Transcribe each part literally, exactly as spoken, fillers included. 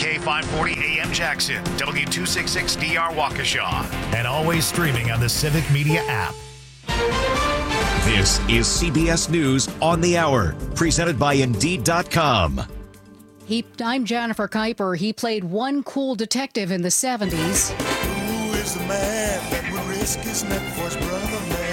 K five forty A M Jackson, W two sixty-six D R Waukesha, and always streaming on the Civic Media app. This is C B S News on the Hour, presented by Indeed dot com. He, I'm Jennifer Kuiper. He played one cool detective in the seventies. Who is the man that would risk his neck for his brother, man?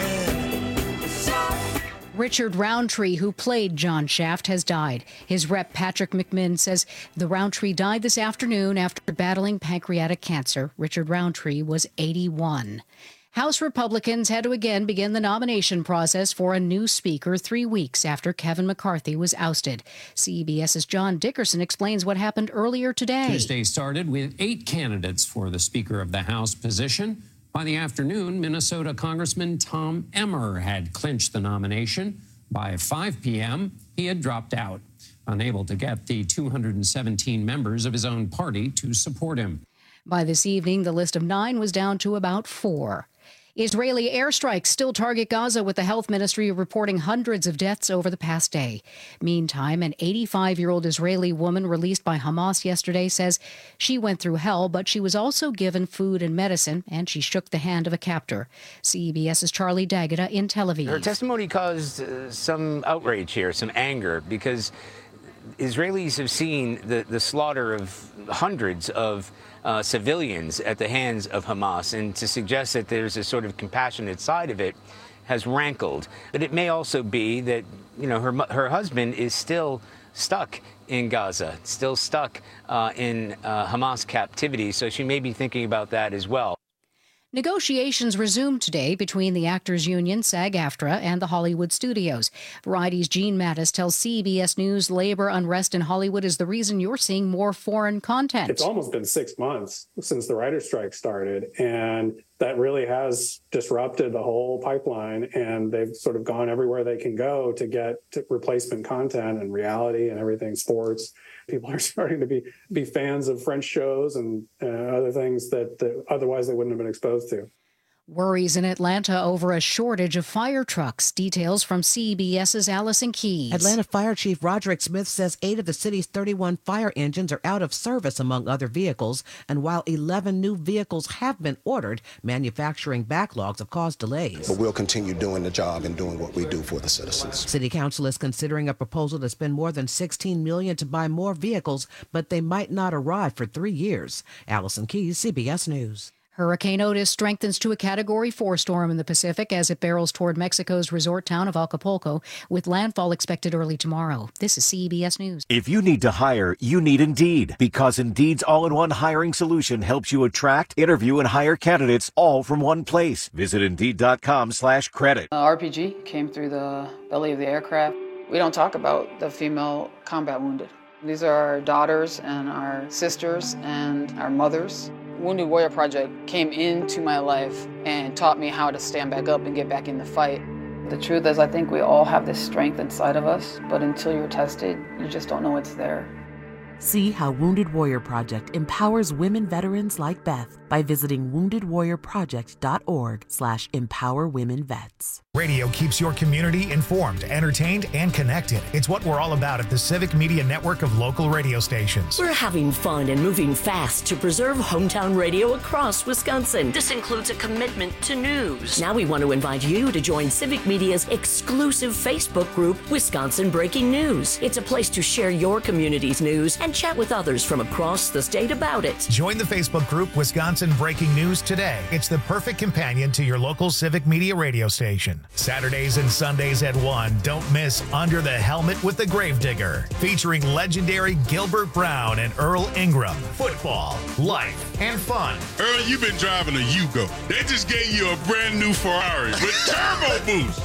Richard Roundtree, who played John Shaft, has died. His rep, Patrick McMinn, says the Roundtree died this afternoon after battling pancreatic cancer. Richard Roundtree was eighty-one. House Republicans had to again begin the nomination process for a new speaker three weeks after Kevin McCarthy was ousted. CBS's John Dickerson explains what happened earlier today. Tuesday started with eight candidates for the Speaker of the House position. By the afternoon, Minnesota Congressman Tom Emmer had clinched the nomination. By five p.m., he had dropped out, unable to get the two hundred seventeen members of his own party to support him. By this evening, the list of nine was down to about four. Israeli airstrikes still target Gaza, with the health ministry reporting hundreds of deaths over the past day. Meantime, an eighty-five-year-old Israeli woman released by Hamas yesterday says she went through hell, but she was also given food and medicine, and she shook the hand of a captor. CBS's Charlie D'Agata in Tel Aviv. Her testimony caused uh, some outrage here, some anger, because Israelis have seen the, the slaughter of hundreds of uh, civilians at the hands of Hamas, and to suggest that there's a sort of compassionate side of it has rankled. But it may also be that, you know, her her husband is still stuck in Gaza, still stuck uh, in uh, Hamas captivity, so she may be thinking about that as well. Negotiations resumed today between the Actors Union, SAG-AFTRA, and the Hollywood studios. Variety's Gene Mattis tells C B S News labor unrest in Hollywood is the reason you're seeing more foreign content. It's almost been six months since the writer's strike started, and that really has disrupted the whole pipeline, and they've sort of gone everywhere they can go to get to replacement content and reality and everything, sports. People are starting to be be fans of French shows and uh, other things that, that otherwise they wouldn't have been exposed to. Worries in Atlanta over a shortage of fire trucks. Details from CBS's Allison Keyes. Atlanta Fire Chief Roderick Smith says eight of the city's thirty-one fire engines are out of service, among other vehicles. And while eleven new vehicles have been ordered, manufacturing backlogs have caused delays. But we'll continue doing the job and doing what we do for the citizens. City Council is considering a proposal to spend more than sixteen million dollars to buy more vehicles, but they might not arrive for three years. Allison Keyes, C B S News. Hurricane Otis strengthens to a Category four storm in the Pacific as it barrels toward Mexico's resort town of Acapulco, with landfall expected early tomorrow. This is C B S News. If you need to hire, you need Indeed, because Indeed's all-in-one hiring solution helps you attract, interview, and hire candidates all from one place. Visit Indeed.com slash credit. Uh, R P G came through the belly of the aircraft. We don't talk about the female combat wounded. These are our daughters and our sisters and our mothers. Wounded Warrior Project came into my life and taught me how to stand back up and get back in the fight. The truth is, I think we all have this strength inside of us, but until you're tested, you just don't know it's there. See how Wounded Warrior Project empowers women veterans like Beth by visiting wounded warrior project dot org slash empower women vets. Radio keeps your community informed, entertained, and connected. It's what we're all about at the Civic Media network of local radio stations. We're having fun and moving fast to preserve hometown radio across Wisconsin. This includes a commitment to news. Now we want to invite you to join Civic Media's exclusive Facebook group, Wisconsin Breaking News. It's a place to share your community's news and chat with others from across the state about it. Join the Facebook group Wisconsin Breaking News today. It's the perfect companion to your local Civic Media radio station. Saturdays and Sundays at one, don't miss Under the Helmet with the Gravedigger, featuring legendary Gilbert Brown and Earl Ingram. Football, life, and fun. Earl, you've been driving a Yugo. They just gave you a brand new Ferrari with turbo boost.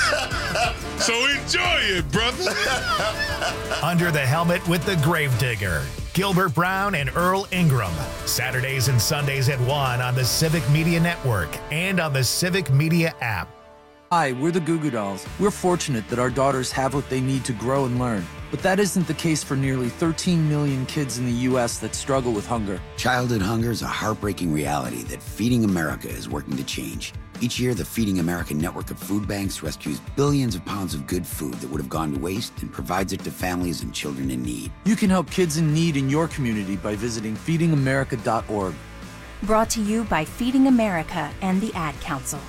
So enjoy it, brother. Under the Helmet with the Gravedigger. Gilbert Brown and Earl Ingram. Saturdays and Sundays at one on the Civic Media Network and on the Civic Media app. Hi, we're the Goo Goo Dolls. We're fortunate that our daughters have what they need to grow and learn. But that isn't the case for nearly thirteen million kids in the U S that struggle with hunger. Childhood hunger is a heartbreaking reality that Feeding America is working to change. Each year, the Feeding America network of food banks rescues billions of pounds of good food that would have gone to waste and provides it to families and children in need. You can help kids in need in your community by visiting feeding america dot org. Brought to you by Feeding America and the Ad Council.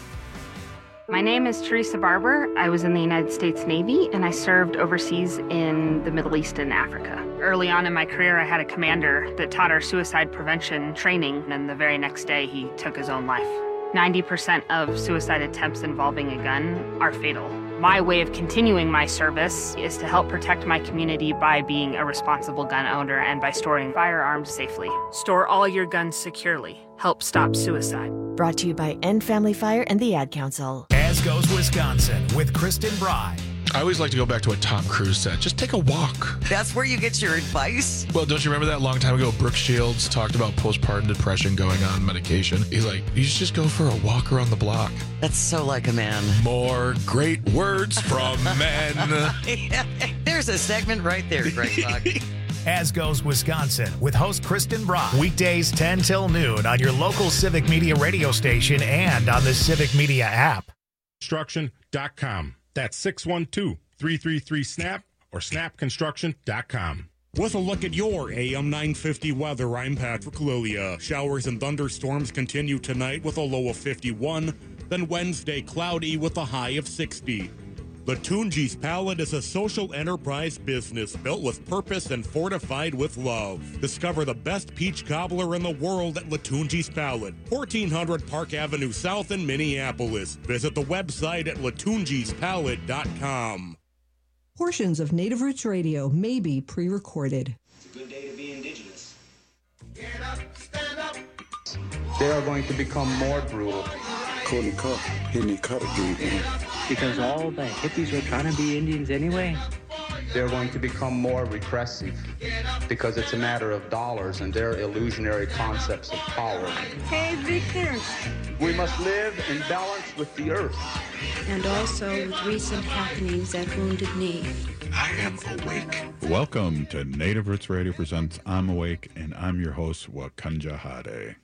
My name is Teresa Barber. I was in the United States Navy, and I served overseas in the Middle East and Africa. Early on in my career, I had a commander that taught our suicide prevention training, and the very next day, he took his own life. ninety percent of suicide attempts involving a gun are fatal. My way of continuing my service is to help protect my community by being a responsible gun owner and by storing firearms safely. Store all your guns securely. Help stop suicide. Brought to you by End Family Fire and the Ad Council. As goes Wisconsin with Kristen Bry. I always like to go back to a Tom Cruise set. Just take a walk. That's where you get your advice? Well, don't you remember that long time ago, Brooke Shields talked about postpartum depression going on medication? He's like, you should just go for a walk around the block. That's so like a man. More great words from men. Yeah, there's a segment right there, Greg Buck. As goes Wisconsin with host Kristen Bry. Weekdays ten till noon on your local Civic Media radio station and on the Civic Media app. Construction dot com. That's six one two, three three three, SNAP or snap construction dot com. With a look at your A M nine fifty weather, I'm Patrick Lilia. Showers and thunderstorms continue tonight with a low of fifty-one, then Wednesday cloudy with a high of sixty. Latunji's Palette is a social enterprise business built with purpose and fortified with love. Discover the best peach cobbler in the world at Latunji's Palette, fourteen hundred Park Avenue South in Minneapolis. Visit the website at latunjis palette dot com. Portions of Native Roots Radio may be pre-recorded. It's a good day to be indigenous. Get up, stand up. They are going to become more brutal. Couldn't cut, hitting cut again. Because all the hippies were trying to be Indians anyway. They're going to become more repressive because it's a matter of dollars and their illusionary concepts of power. Hey, Victor. We must live in balance with the earth. And also with recent happenings at Wounded Knee. I am awake. Welcome to Native Roots Radio presents I'm Awake, and I'm your host, Wakanja Hade.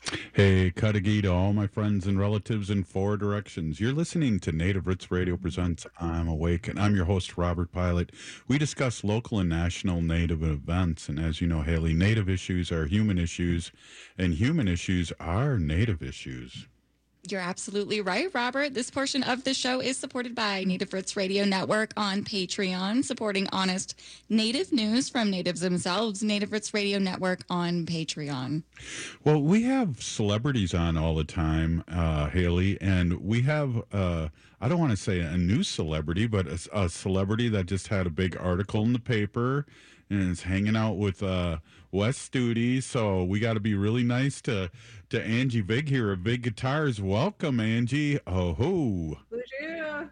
Hey, Kadagi to all my friends and relatives in four directions. You're listening to Native Roots Radio presents I'm Awake, and I'm your host, Robert Pilot. We discuss local and national Native events, and as you know, Haley, Native issues are human issues, and human issues are Native issues. You're absolutely right, Robert. This portion of the show is supported by Native Roots Radio Network on Patreon, supporting honest Native news from natives themselves. Native Roots Radio Network on Patreon. Well, we have celebrities on all the time, uh, Haley, and we have, uh, I don't want to say a new celebrity, but a, a celebrity that just had a big article in the paper and is hanging out with uh, Wes Studi. So we got to be really nice to to Angie Vig here of Vig Guitars. Welcome, Angie. Oh ho. Bonjour.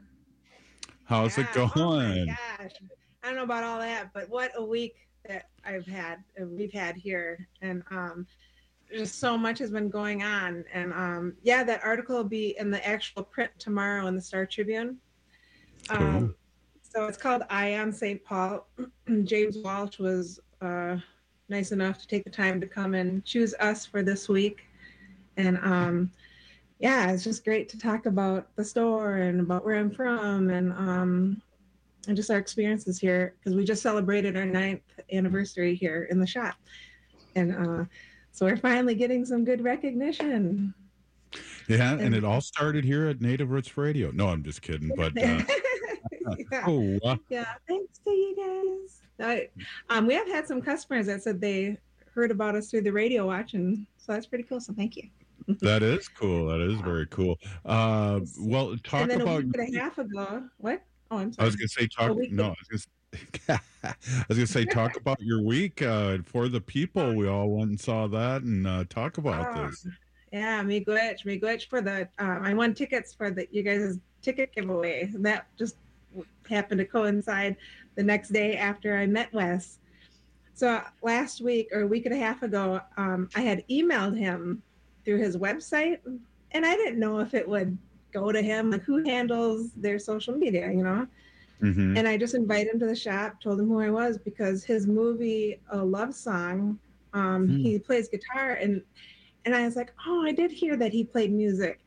How's yeah. it going? Oh my gosh. I don't know about all that, but what a week that I've had, uh, we've had here. And um, just so much has been going on. And um, yeah, that article will be in the actual print tomorrow in the Star Tribune. Um, cool. So it's called I Am Saint Paul. James Walsh was uh, nice enough to take the time to come and choose us for this week. And um, yeah, it's just great to talk about the store and about where I'm from and um, and just our experiences here, because we just celebrated our ninth anniversary here in the shop. And uh, so we're finally getting some good recognition. Yeah, and, and it all started here at Native Roots Radio. No, I'm just kidding, but uh, yeah. oh, uh, yeah, thanks to you guys. I, um, we have had some customers that said they heard about us through the radio watching, so that's pretty cool. So thank you. That is cool. That is very cool. Uh, well, talk and then about. a week and a half ago, what? Oh, I'm sorry. I was going to say talk. No, I was going to. I was going to say talk about your week uh, for the people. We all went and saw that and uh, talk about oh, this. Yeah, miigwech, miigwech for the. Um, I won tickets for the you guys' ticket giveaway. That just happened to coincide the next day after I met Wes. So last week or a week and a half ago, um, I had emailed him through his website, and I didn't know if it would go to him, like who handles their social media, you know? Mm-hmm. And I just invited him to the shop, told him who I was, because his movie, A Love Song, um, mm. he plays guitar, and and I was like, oh, I did hear that he played music.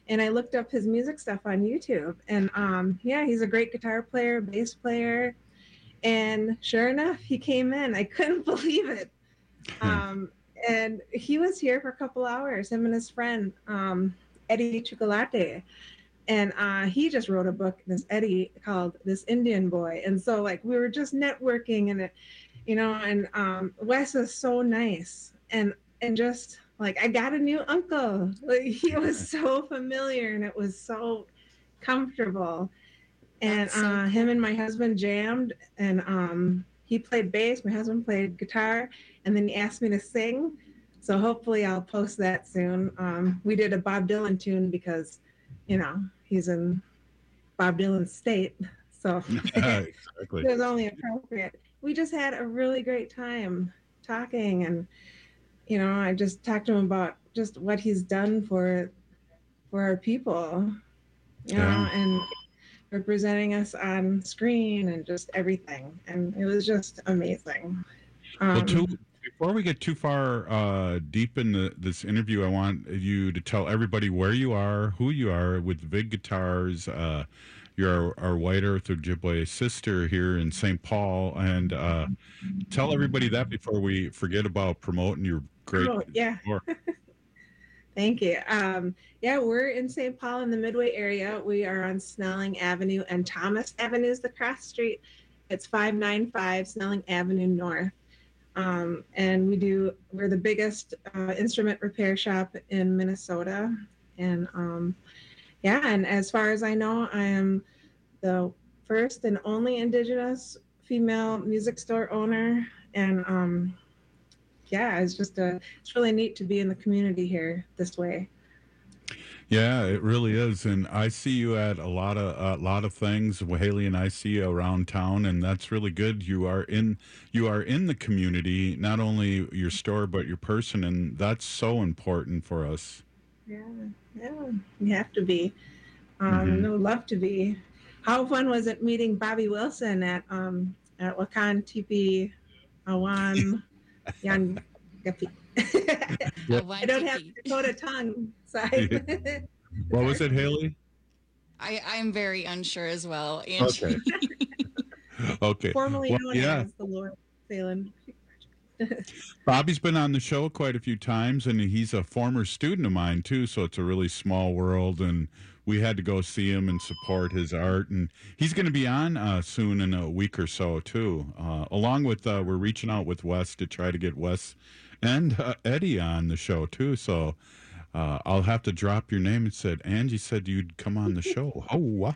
and I looked up his music stuff on YouTube, and um, yeah, he's a great guitar player, bass player, and sure enough, he came in. I couldn't believe it. Um, and he was here for a couple hours, him and his friend, um, Eddie Chocolate. And uh, he just wrote a book, this Eddie, called This Indian Boy. And so, like, we were just networking, and it, you know, and um, Wes is so nice. And, and just, like, I got a new uncle. Like, he was so familiar, and it was so comfortable. And That's so uh, him and my husband jammed, and um, he played bass. My husband played guitar, and then he asked me to sing. So hopefully I'll post that soon. Um, we did a Bob Dylan tune because, you know, he's in Bob Dylan's state. So Yeah, exactly. it was only appropriate. We just had a really great time talking, and, you know, I just talked to him about just what he's done for for our people, you know, Yeah. and representing us on screen and just everything. And it was just amazing. Um, Well, too, before we get too far uh, deep in the, this interview, I want you to tell everybody where you are, who you are with Vig Guitars. Uh, you're our, our White Earth Ojibwe sister here in Saint Paul, and uh, tell everybody that before we forget about promoting your great. Oh, yeah. work. Thank you. Um, yeah, we're in Saint Paul in the Midway area. We are on Snelling Avenue and Thomas Avenue is the cross street. It's five ninety-five Snelling Avenue North. Um, and we do, we're the biggest uh, instrument repair shop in Minnesota. And um, yeah, and as far as I know, I am the first and only Indigenous female music store owner. And um, yeah, it's just a, it's really neat to be in the community here this way. Yeah, it really is, and I see you at a lot of a lot of things. Well, Haley and I see you around town, and that's really good. You are in you are in the community, not only your store but your person, and that's so important for us. Yeah, yeah, you have to be. Um, Mhm. I would love to be. How fun was it meeting Bobby Wilson at um at Wakan Tipi Awan Yan Gapi? I don't have Dakota tongue, so I, What was it, Haley? I, I'm very unsure as well. And Okay. Okay. formerly Well, known yeah. as the Lord Salem. Bobby's been on the show quite a few times, and he's a former student of mine too. So it's a really small world, and we had to go see him and support his art. And he's going to be on uh, soon in a week or so too. Uh, along with uh, we're reaching out with Wes to try to get Wes and uh, Eddie on the show too. So uh, I'll have to drop your name. It said Angie said you'd come on the show. Oh, wow.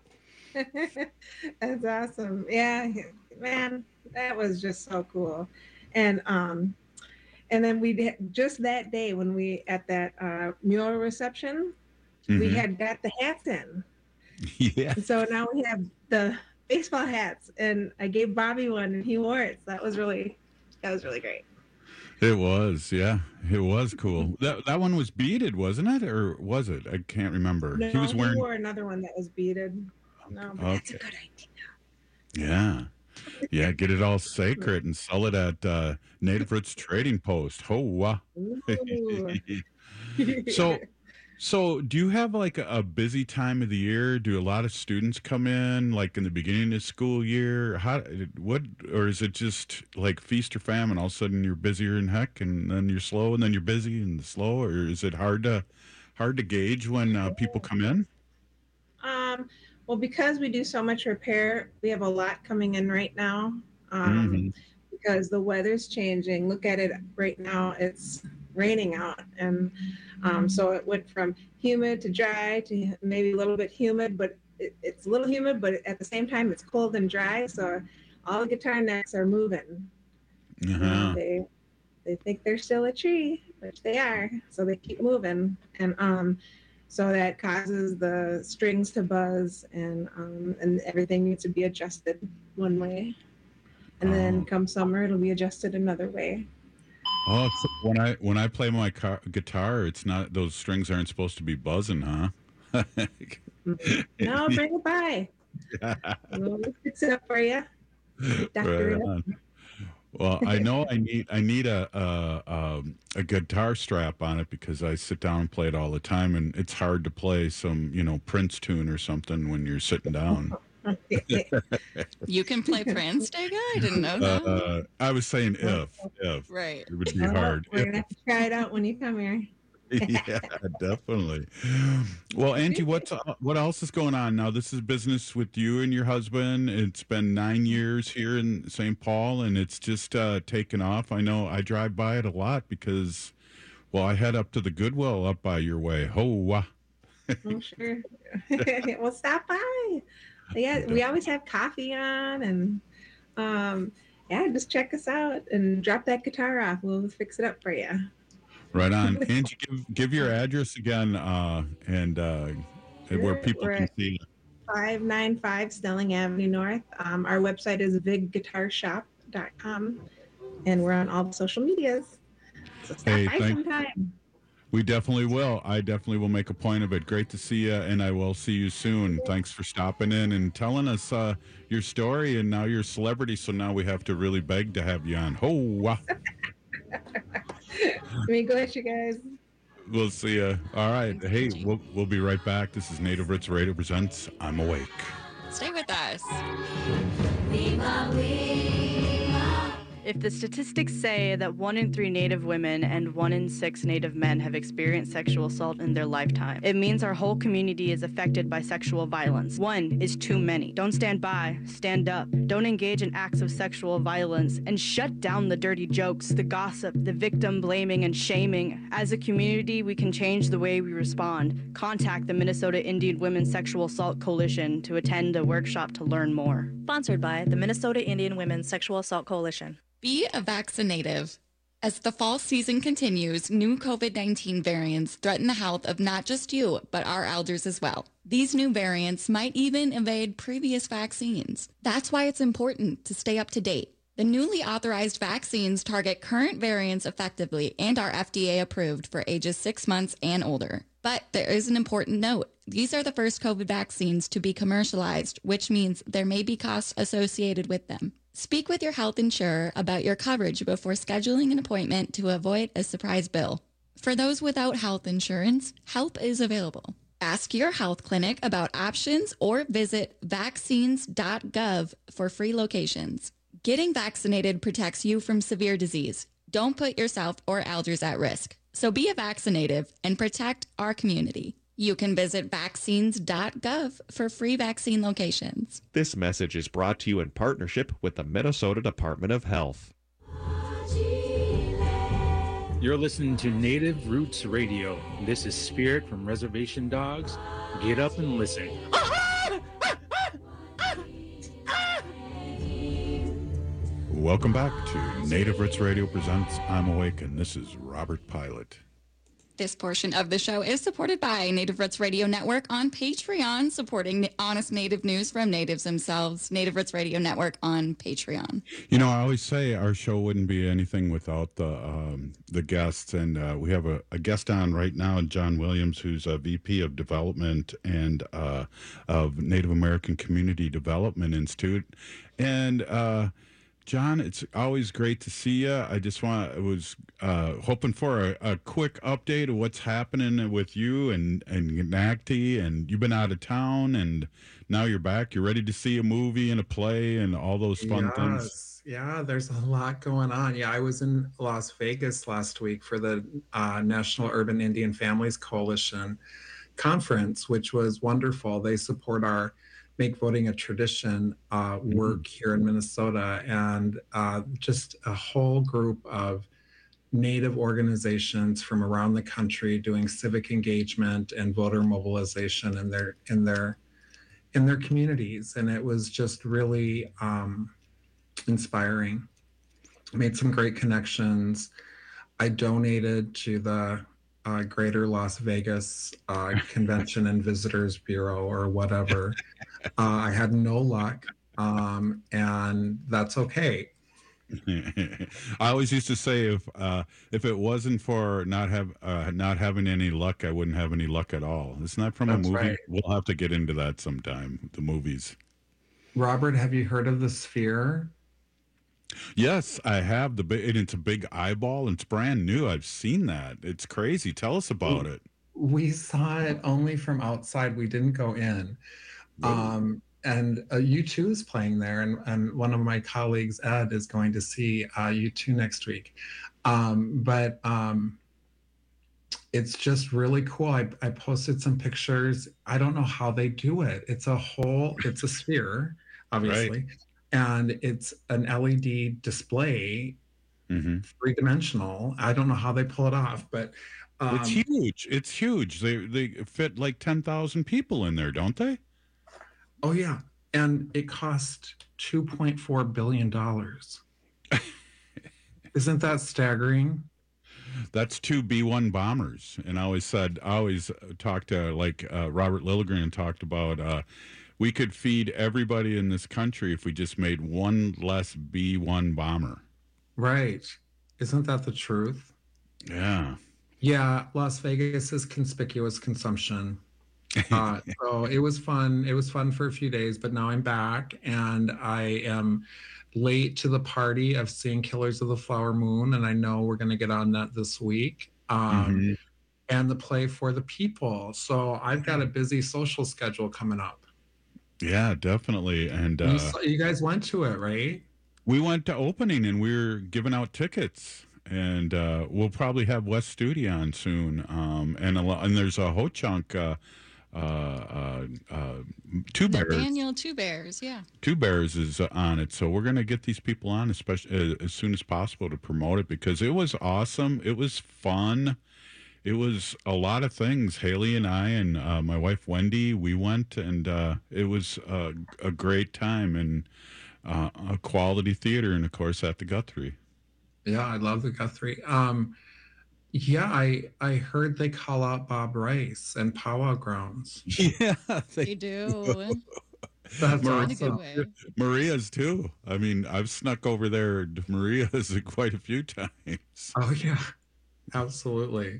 That's awesome. Yeah, man, that was just so cool. And um, and then we did, just that day when we at that uh, mural reception, we Mhm. had got the hats in. Yeah. And so now we have the baseball hats, and I gave Bobby one, and he wore it. So that was really that was really great. It was, yeah, it was cool. That that one was beaded, wasn't it, or was it? I can't remember. No, he was wearing. wore another one that was beaded. No, but that's a Okay. good idea. Yeah, yeah. Get it all sacred and sell it at uh, Native Roots Trading Post. Oh, wow. Ooh. So, so do you have like a, a busy time of the year? Do a lot of students come in like in the beginning of school year? How, what, or is it just like feast or famine? All of a sudden you're busier than heck, and then you're slow, and then you're busy and slow, or is it hard to, hard to gauge when uh, people come in? Um, well, because we do so much repair, we have a lot coming in right now. Um, Mhm. Because the weather's changing. Look at it right now; it's raining out, and um, so it went from humid to dry to maybe a little bit humid, but it, it's a little humid, but at the same time, it's cold and dry. So all the guitar necks are moving. You know, Uh-huh. they they think they're still a tree, which they are, so they keep moving, and um, so that causes the strings to buzz, and um, and everything needs to be adjusted one way, and then come summer, it'll be adjusted another way. Oh, so when I when I play my car, guitar, it's not, those strings aren't supposed to be buzzing, huh? No, bring it by. We'll fix it up for you. Doctor Right it up. on. Well, I know I need I need a a, um, a guitar strap on it because I sit down and play it all the time, and it's hard to play some you know Prince tune or something when you're sitting down. You can play Prince, Dega? I didn't know that. Uh, I was saying if if right, it would be hard. We're gonna have to try it out when you come here. Yeah, definitely. Well, Angie, what's uh, what else is going on now? This is business with you and your husband. It's been nine years here in Saint Paul, and it's just uh, taken off. I know I drive by it a lot because, well, I head up to the Goodwill up by your way. Oh, uh. Oh, sure. Well, stop by. Yeah, we always have coffee on, and um, yeah, just check us out and drop that guitar off. We'll fix it up for you. Right on. Angie, give, give your address again uh, and uh, Sure. where people We're can at see you. five ninety-five Snelling Avenue North. Um, our website is vig guitar shop dot com, and we're on all the social medias. So stop Hey, by thank- sometime. We definitely will. I definitely will make a point of it. Great to see you, and I will see you soon. Thanks for stopping in and telling us uh, your story, and now you're a celebrity, so now we have to really beg to have you on. Oh, wow. Let me go at you guys. We'll see you. All right. Hey, we'll, we'll be right back. This is Native Roots Radio presents I'm Awake. Stay with us. If the statistics say that one in three Native women and one in six Native men have experienced sexual assault in their lifetime, it means our whole community is affected by sexual violence. One is too many. Don't stand by, stand up. Don't engage in acts of sexual violence, and shut down the dirty jokes, the gossip, the victim blaming and shaming. As a community, we can change the way we respond. Contact the Minnesota Indian Women's Sexual Assault Coalition to attend a workshop to learn more. Sponsored by the Minnesota Indian Women's Sexual Assault Coalition. Be a vaccinative. As the fall season continues, new COVID nineteen variants threaten the health of not just you, but our elders as well. These new variants might even evade previous vaccines. That's why it's important to stay up to date. The newly authorized vaccines target current variants effectively and are F D A approved for ages six months and older. But there is an important note. These are the first COVID vaccines to be commercialized, which means there may be costs associated with them. Speak with your health insurer about your coverage before scheduling an appointment to avoid a surprise bill. For those without health insurance, help is available. Ask your health clinic about options or visit vaccines dot gov for free locations. Getting vaccinated protects you from severe disease. Don't put yourself or elders at risk. So be a vaccinative and protect our community. You can visit vaccines dot gov for free vaccine locations. This message is brought to you in partnership with the Minnesota Department of Health. You're listening to Native Roots Radio. This is Spirit from Reservation Dogs. Get up and listen. Welcome back to Native Roots Radio presents I'm Awake, and this is Robert Pilot. This portion of the show is supported by Native Roots Radio Network on Patreon, supporting honest Native news from natives themselves. Native Roots Radio Network on Patreon. You know, I always say our show wouldn't be anything without the um, the guests, and uh, we have a, a guest on right now, John Williams, who's a V P of Development and uh, of Native American Community Development Institute, and uh, John, it's always great to see you. I just want, I was uh, hoping for a, a quick update of what's happening with you and, and N A C T, and you've been out of town, and now you're back. You're ready to see a movie and a play and all those fun yes. things. Yeah, there's a lot going on. Yeah, I was in Las Vegas last week for the uh, National Urban Indian Families Coalition conference, which was wonderful. They support our Make Voting a Tradition uh, work here in Minnesota, and uh, just a whole group of Native organizations from around the country doing civic engagement and voter mobilization in their in their in their communities, and it was just really um, inspiring. Made some great connections. I donated to the Uh, Greater Las Vegas uh, Convention and Visitors Bureau or whatever. Uh, I had no luck, um, and that's okay. I always used to say if uh, if it wasn't for not have uh, not having any luck, I wouldn't have any luck at all. Isn't that from That's a movie? right. We'll have to get into that sometime. The movies. Robert, have you heard of The Sphere? Yes, I have the big, and it's a big eyeball. And it's brand new. I've seen that. It's crazy. Tell us about it. We saw it only from outside. We didn't go in. Um, and uh, U two is playing there, and, and one of my colleagues, Ed, is going to see uh, U two next week. Um, but um, it's just really cool. I, I posted some pictures. I don't know how they do it. It's a whole, it's a sphere, obviously. Right. And it's an L E D display, mm-hmm. three-dimensional. I don't know how they pull it off, but um, it's huge. It's huge. They they fit like ten thousand people in there, don't they? Oh yeah, and it cost two point four billion dollars. Isn't that staggering? That's two B one bombers, and I always said, I always talked to like uh, Robert Lilligren talked about. Uh, We could feed everybody in this country if we just made one less B one bomber. Right. Isn't that the truth? Yeah. Yeah. Las Vegas is conspicuous consumption. Uh, so it was fun. It was fun for a few days, but now I'm back and I am late to the party of seeing Killers of the Flower Moon. And I know we're going to get on that this week. Um, mm-hmm. And the play For the People. So I've got a busy social schedule coming up. Yeah, definitely. And uh, you, saw, you guys went to it, right? We went to opening and we were giving out tickets. And uh, we'll probably have Wes Studi on soon. Um, and a lot, and there's a Ho Chunk, uh, uh, uh, uh, Two Bears. Nathaniel Two Bears, yeah. Two Bears is uh, on it. So we're going to get these people on especially uh, as soon as possible to promote it because it was awesome. It was fun. It was a lot of things. Haley and I and uh, my wife Wendy, we went, and uh, it was uh, a great time and uh, a quality theater, and of course at the Guthrie. Yeah, I love the Guthrie. Um, yeah, I I heard they call out Bob Rice and Powwow Grounds. Yeah, they, they do. That's Maria, awesome. Maria's too. I mean, I've snuck over there to Maria's quite a few times. Oh yeah, absolutely.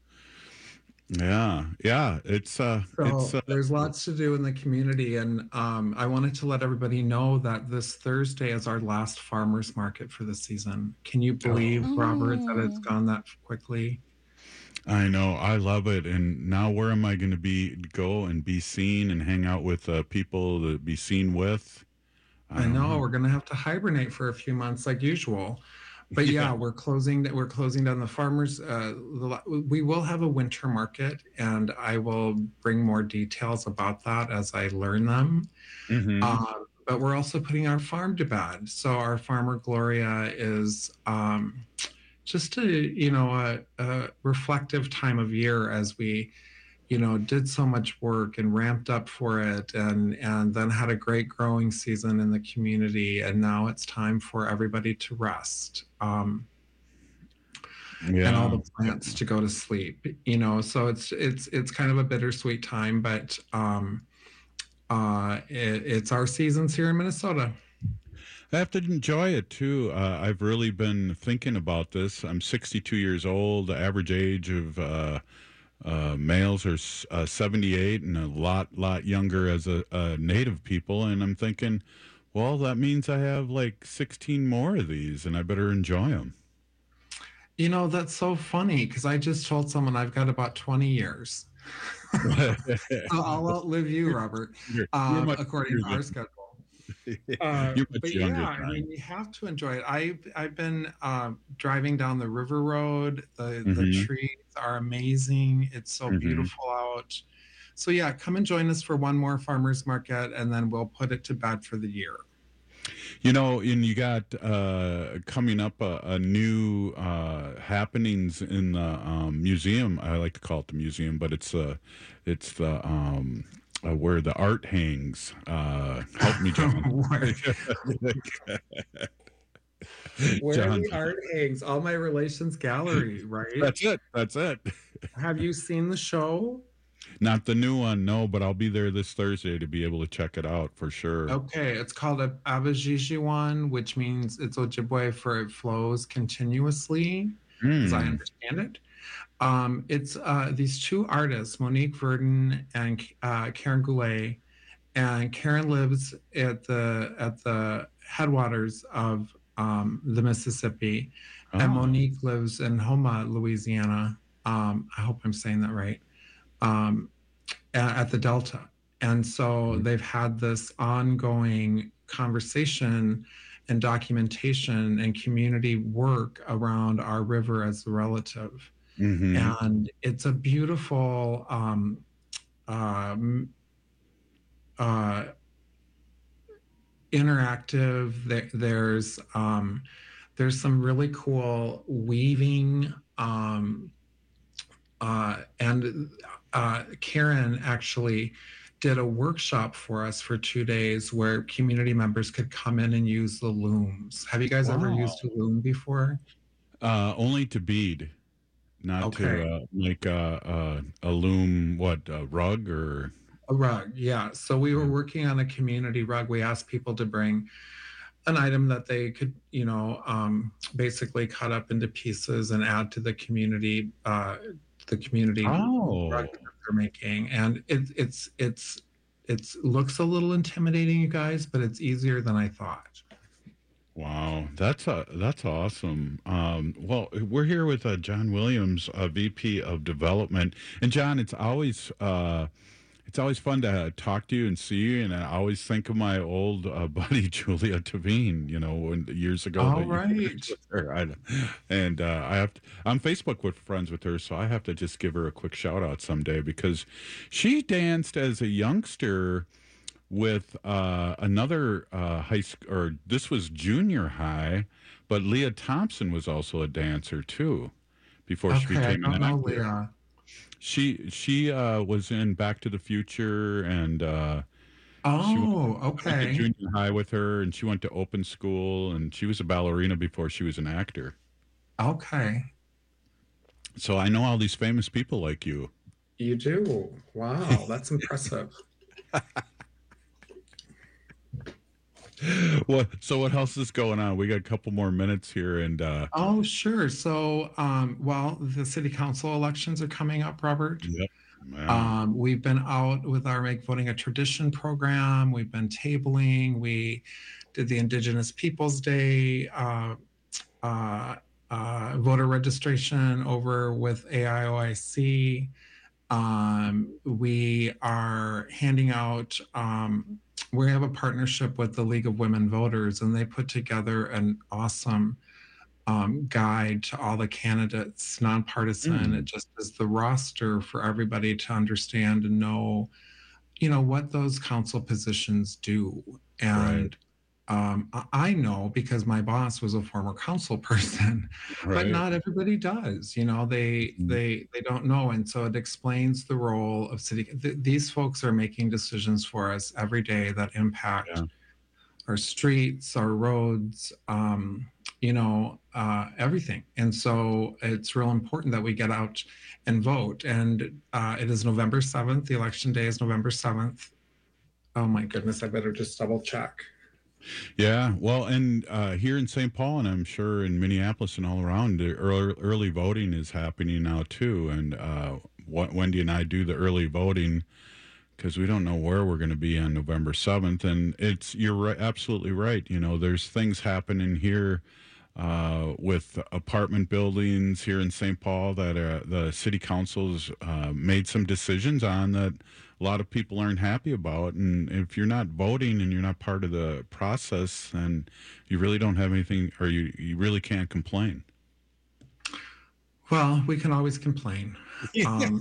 Yeah, yeah, it's uh, so it's uh, there's lots to do in the community, and um, I wanted to let everybody know that this Thursday is our last farmers market for the season. Can you believe, oh. Robert, that it's gone that quickly? I know, I love it, and now where am I going to be go and be seen and hang out with uh, people to be seen with? I, I know, know we're going to have to hibernate for a few months like usual. But yeah, yeah, we're closing. We're closing down the farmers. Uh, the, we will have a winter market, and I will bring more details about that as I learn them. Mm-hmm. Um, but we're also putting our farm to bed. So our farmer Gloria is um, just a you know a, a reflective time of year as we, you know, did so much work and ramped up for it, and and then had a great growing season in the community, and now it's time for everybody to rest. Um, yeah. And all the plants to go to sleep, you know. So it's it's it's kind of a bittersweet time, but um, uh, it, it's our seasons here in Minnesota. I have to enjoy it too. Uh, I've really been thinking about this. I'm sixty-two years old. The average age of uh, uh, males are uh, seventy-eight, and a lot lot younger as a, a native people. And I'm thinking, well, that means I have like sixteen more of these, and I better enjoy them. You know, that's so funny because I just told someone I've got about twenty years. So I'll outlive you, Robert, you're, um, you're much, according to our schedule. Uh, you're much but younger. Yeah, I mean, you have to enjoy it. I've I've been uh, driving down the river road. The mm-hmm. the trees are amazing. It's so mm-hmm. beautiful out. So yeah, come and join us for one more farmers market, and then we'll put it to bed for the year. You know, and you got uh, coming up a, a new uh, happenings in the um, museum. I like to call it the museum, but it's uh, it's the um, uh, where the art hangs. Uh, help me, John. Where John. the art hangs? All My Relations Gallery, right? That's it. That's it. Have you seen the show? Not the new one, no, but I'll be there this Thursday to be able to check it out for sure. Okay, it's called a Abajijiwan, which means it's Ojibwe for it flows continuously, mm. as I understand it. Um, it's uh, these two artists, Monique Verdon and uh, Karen Goulet, and Karen lives at the at the headwaters of um, the Mississippi, Oh. and Monique lives in Houma, Louisiana. Um, I hope I'm saying that right. Um, a- at the Delta. And so they've had this ongoing conversation and documentation and community work around our river as a relative. Mhm. And it's a beautiful um, um, uh, interactive. There, there's um, there's some really cool weaving, um, uh, and uh, Karen actually did a workshop for us for two days where community members could come in and use the looms. Have you guys ever Wow. used a loom before? Uh, only to bead, not to Okay. uh, make a, a, a loom, what, a rug or? A rug, yeah. So we were working on a community rug. We asked people to bring an item that they could, you know, um, basically cut up into pieces and add to the community, uh, the community Oh. rug that they're making. And it, it's it's it's looks a little intimidating, you guys, but it's easier than I thought. Wow, that's a, that's awesome. Um, well, we're here with uh, John Williams, uh, V P of Development, and John, it's always uh, it's always fun to talk to you and see you. And I always think of my old uh, buddy Julia Tavine, you know, when, years ago. All that you right. worked with her. I, and uh, I have to, I'm Facebook with friends with her, so I have to just give her a quick shout out someday because she danced as a youngster with uh, another uh, high school, or this was junior high, but Leah Thompson was also a dancer too before she Okay, I became an don't know, actor. Leah. She she uh, was in Back to the Future, and uh, she Oh, went, I went to okay. junior high with her, and she went to open school, and she was a ballerina before she was an actor. Okay. So I know all these famous people like you. You do. Wow, that's impressive. What? So what else is going on? We got a couple more minutes here, and uh, Oh, sure. So, um, well, the city council elections are coming up, Robert. yep. Wow. Um, we've been out with our Make Voting a Tradition program. We've been tabling. We did the Indigenous Peoples Day uh, uh, uh, voter registration over with A I O I C. Um, we are handing out, um, we have a partnership with the League of Women Voters, and they put together an awesome um, guide to all the candidates, nonpartisan. Mm. It just is the roster for everybody to understand and know, you know, what those council positions do. And um, I- I know because my boss was a former council person, but Right. not everybody does. You know, they Mhm. they they don't know, and so it explains the role of city. Th- these folks are making decisions for us every day that impact Yeah. our streets, our roads, um, you know, uh, everything. And so it's real important that we get out and vote. And uh, it is November seventh. The election day is November seventh. Oh my goodness, I better just double check. Yeah, well, and uh, here in Saint Paul, and I'm sure in Minneapolis and all around, the early, early voting is happening now too. And uh, what Wendy and I do the early voting because we don't know where we're going to be on November seventh. And it's you're right, absolutely right. You know, there's things happening here uh, with apartment buildings here in Saint Paul that uh, the city council's uh, made some decisions on that a lot of people aren't happy about. And if you're not voting and you're not part of the process, then you really don't have anything, or you, you really can't complain. Well, we can always complain. Um,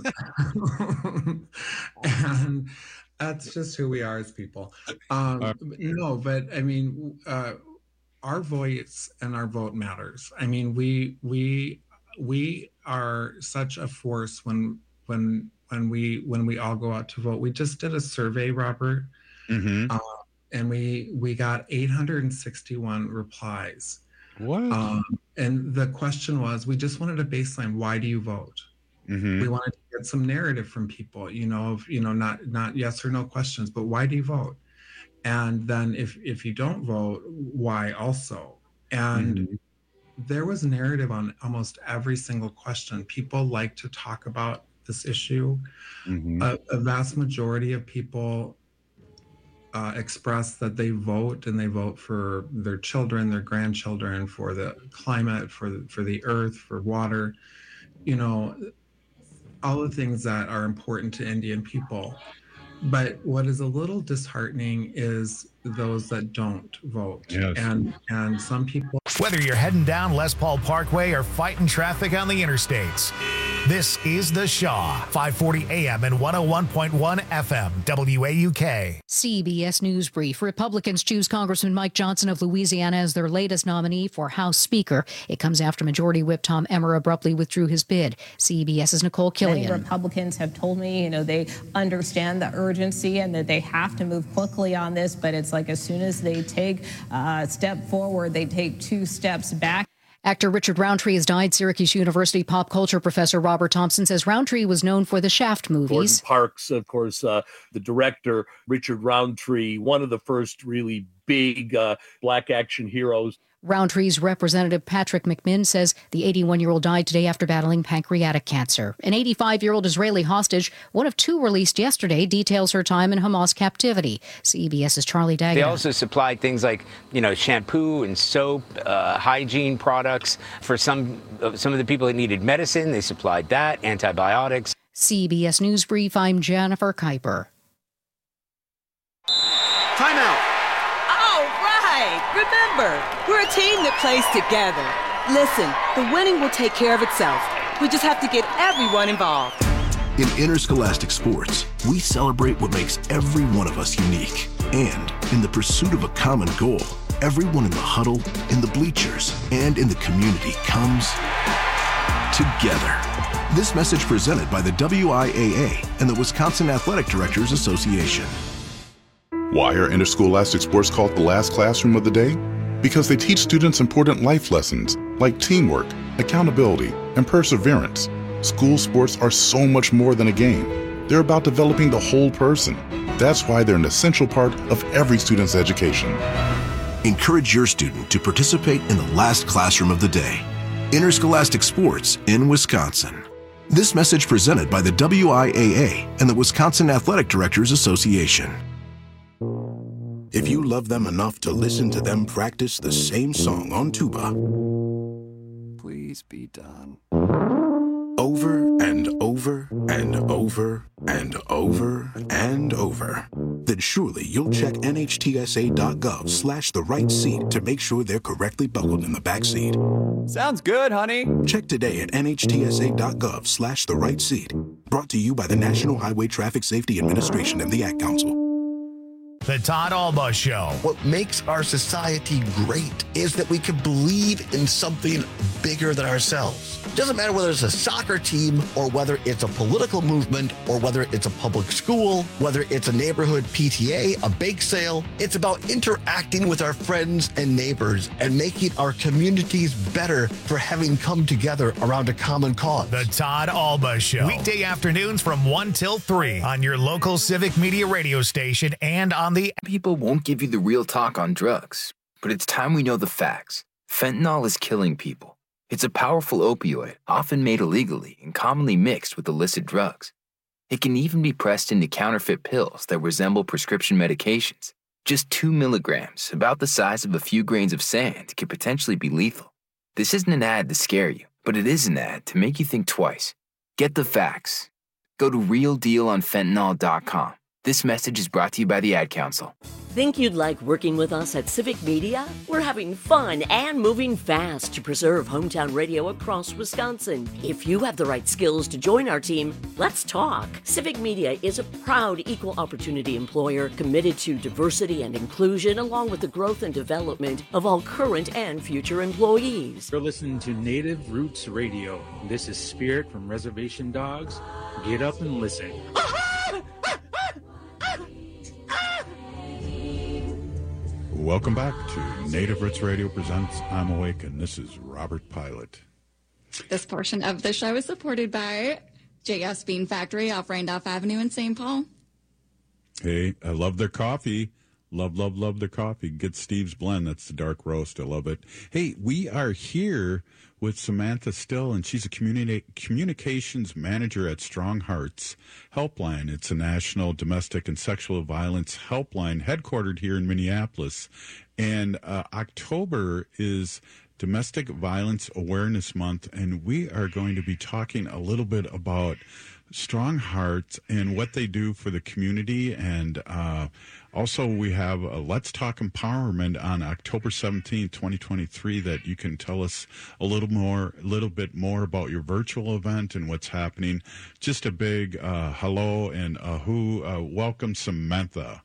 and that's just who we are as people. Um, Uh, no, but I mean, uh, our voice and our vote matters. I mean, we we we are such a force when when when we when we all go out to vote. We just did a survey, Robert, mhm. uh, and we we got eight hundred sixty-one replies. What? Um, and the question was, we just wanted a baseline. Why do you vote? Mhm. We wanted to get some narrative from people, you know, of, you know, not not yes or no questions, but why do you vote? And then if if you don't vote, why also? And Mhm. there was narrative on almost every single question. People like to talk about this issue. Mhm. A, a vast majority of people uh, express that they vote, and they vote for their children, their grandchildren, for the climate, for the, for the earth, for water, you know, all the things that are important to Indian people. But what is a little disheartening is those that don't vote. Yes. And and some people. Whether you're heading down Les Paul Parkway or fighting traffic on the interstates, this is The Shaw, five forty A M and one oh one point one F M, W A U K. C B S News Brief. Republicans choose Congressman Mike Johnson of Louisiana as their latest nominee for House Speaker. It comes after Majority Whip Tom Emmer abruptly withdrew his bid. CBS's Nicole Killian. Many Republicans have told me, you know, they understand the urgency and that they have to move quickly on this, but it's like as soon as they take a step forward, they take two steps back. Actor Richard Roundtree has died. Syracuse University pop culture professor Robert Thompson says Roundtree was known for the Shaft movies. Gordon Parks, of course, uh, the director, Richard Roundtree, one of the first really big uh, black action heroes. Roundtree's representative Patrick McMinn says the eighty-one-year-old died today after battling pancreatic cancer. An eighty-five-year-old Israeli hostage, one of two released yesterday, details her time in Hamas captivity. CBS's Charlie Daggett. They also supplied things like, you know, shampoo and soap, uh, hygiene products. For some, uh, some of the people that needed medicine, they supplied that, antibiotics. C B S News Brief, I'm Jennifer Kuiper. Timeout. Remember, we're a team that plays together. Listen, the winning will take care of itself. We just have to get everyone involved. In interscholastic sports, we celebrate what makes every one of us unique. And in the pursuit of a common goal, everyone in the huddle, in the bleachers, and in the community comes together. This message presented by the W I A A and the Wisconsin Athletic Directors Association. Why are interscholastic sports called the last classroom of the day? Because they teach students important life lessons like teamwork, accountability, and perseverance. School sports are so much more than a game. They're about developing the whole person. That's why they're an essential part of every student's education. Encourage your student to participate in the last classroom of the day. Interscholastic sports in Wisconsin. This message presented by the W I A A and the Wisconsin Athletic Directors Association. If you love them enough to listen to them practice the same song on tuba, please be done. Over and over and over and over and over, then surely you'll check N H T S A dot gov slash the right seat to make sure they're correctly buckled in the back seat. Sounds good, honey. Check today at N H T S A dot gov slash the right seat. Brought to you by the National Highway Traffic Safety Administration and the Ad Council. The Todd Alba Show. What makes our society great is that we can believe in something bigger than ourselves. It doesn't matter whether it's a soccer team or whether it's a political movement or whether it's a public school, whether it's a neighborhood P T A, a bake sale. It's about interacting with our friends and neighbors and making our communities better for having come together around a common cause. The Todd Alba Show. Weekday afternoons from one till three on your local Civic Media radio station and on the... People won't give you the real talk on drugs, but it's time we know the facts. Fentanyl is killing people. It's a powerful opioid, often made illegally and commonly mixed with illicit drugs. It can even be pressed into counterfeit pills that resemble prescription medications. Just two milligrams, about the size of a few grains of sand, could potentially be lethal. This isn't an ad to scare you, but it is an ad to make you think twice. Get the facts. Go to real deal on fentanyl dot com. This message is brought to you by the Ad Council. Think you'd like working with us at Civic Media? We're having fun and moving fast to preserve hometown radio across Wisconsin. If you have the right skills to join our team, let's talk. Civic Media is a proud equal opportunity employer committed to diversity and inclusion along with the growth and development of all current and future employees. You're listening to Native Roots Radio. This is Spirit from Reservation Dogs. Get up and listen. Welcome back to Native Roots Radio presents I'm Awake, and this is Robert Pilot. This portion of the show is supported by J S Bean Factory off Randolph Avenue in Saint Paul. Hey, I love their coffee. Love, love, love their coffee. Get Steve's Blend. That's the dark roast. I love it. Hey, we are here with Samantha Still, and she's a communi- communications manager at Strong Hearts Helpline. It's a national domestic and sexual violence helpline headquartered here in Minneapolis. And uh, October is Domestic Violence Awareness Month, and we are going to be talking a little bit about Strong Hearts and what they do for the community. And uh, also we have a Let's Talk Empowerment on October seventeenth, twenty twenty-three, that you can tell us a little more, a little bit more about your virtual event and what's happening. Just a big uh, hello and uh, who uh, welcome Samantha.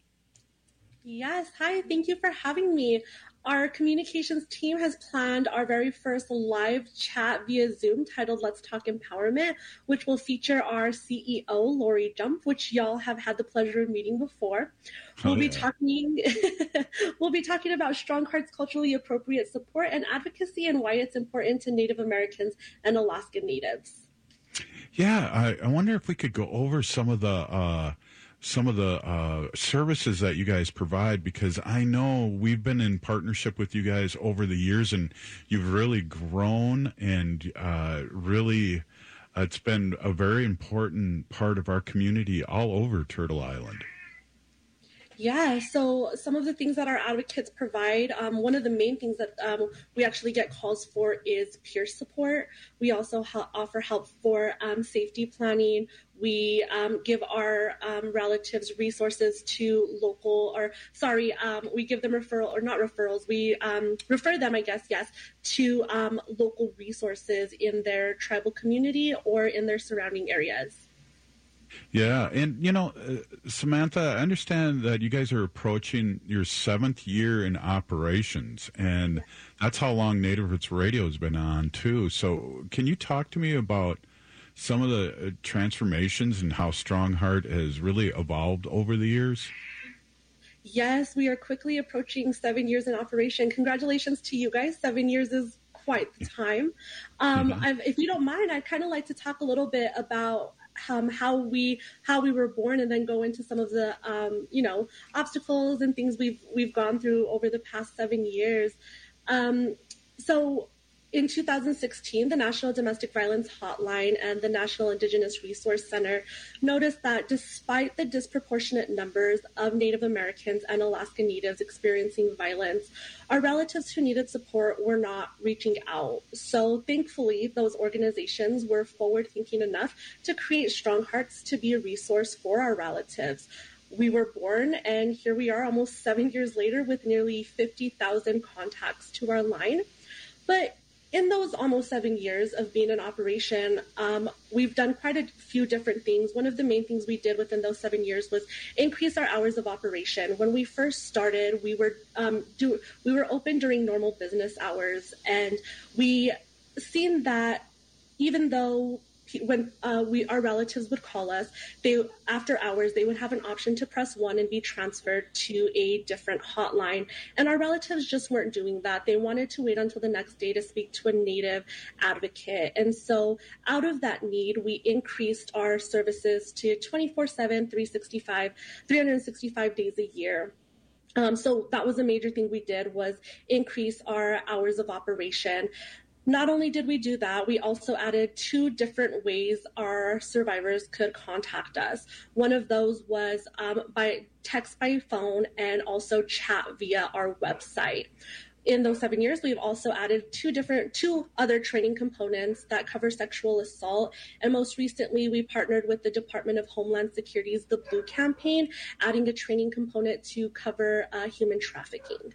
Yes, hi, thank you for having me. Our communications team has planned our very first live chat via Zoom titled Let's Talk Empowerment, which will feature our C E O, Lori Jump, which y'all have had the pleasure of meeting before. We'll oh, yeah. be talking we'll be talking about Strong Hearts culturally appropriate support and advocacy and why it's important to Native Americans and Alaska Natives. Yeah, I, I wonder if we could go over some of the uh some of the uh, services that you guys provide, because I know we've been in partnership with you guys over the years, and you've really grown, and uh, really uh, it's been a very important part of our community all over Turtle Island. Yeah, so some of the things that our advocates provide, um, one of the main things that um, we actually get calls for is peer support. We also ha- offer help for um, safety planning. We um, give our um, relatives resources to local, or sorry, um, we give them referral, or not referrals, we um, refer them, I guess, yes, to um, local resources in their tribal community or in their surrounding areas. Yeah, and, you know, uh, Samantha, I understand that you guys are approaching your seventh year in operations, and that's how long Native Roots Radio has been on, too. So can you talk to me about some of the uh, transformations and how Strong Heart has really evolved over the years? Yes, we are quickly approaching seven years in operation. Congratulations to you guys. Seven years is quite the time. Um, mm-hmm. I've, if you don't mind, I'd kind of like to talk a little bit about Um, how we how we were born, and then go into some of the um, you know obstacles and things we've we've gone through over the past seven years. Um, so, in two thousand sixteen, the National Domestic Violence Hotline and the National Indigenous Resource Center noticed that despite the disproportionate numbers of Native Americans and Alaska Natives experiencing violence, our relatives who needed support were not reaching out. So thankfully, those organizations were forward-thinking enough to create Strong Hearts to be a resource for our relatives. We were born, and here we are almost seven years later with nearly fifty thousand contacts to our line. But in those almost seven years of being in operation, um, we've done quite a few different things. One of the main things we did within those seven years was increase our hours of operation. When we first started, we were um, do we were open during normal business hours, and we seen that even though when uh, we our relatives would call us, they after hours they would have an option to press one and be transferred to a different hotline. And our relatives just weren't doing that. They wanted to wait until the next day to speak to a Native advocate. And so out of that need, we increased our services to twenty-four seven, three sixty-five, three hundred sixty-five days a year. Um, so that was a major thing we did, was increase our hours of operation. Not only did we do that, we also added two different ways our survivors could contact us. One of those was um, by text by phone, and also chat via our website. In those seven years, we've also added two different, two other training components that cover sexual assault. And most recently, we partnered with the Department of Homeland Security's The Blue Campaign, adding a training component to cover uh, human trafficking.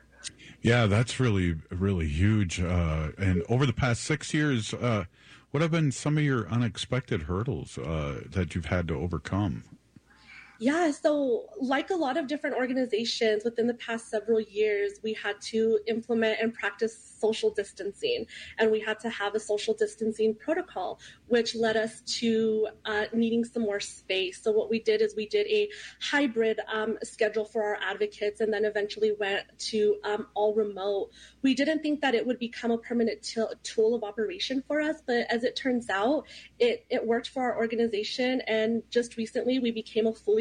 Yeah, that's really, really huge. Uh, and over the past six years, uh, what have been some of your unexpected hurdles uh, that you've had to overcome? Yeah, so like a lot of different organizations within the past several years, we had to implement and practice social distancing, and we had to have a social distancing protocol, which led us to uh, needing some more space. So what we did is we did a hybrid um, schedule for our advocates, and then eventually went to um, all remote. We didn't think that it would become a permanent t- tool of operation for us, but as it turns out, it, it worked for our organization, and just recently we became a fully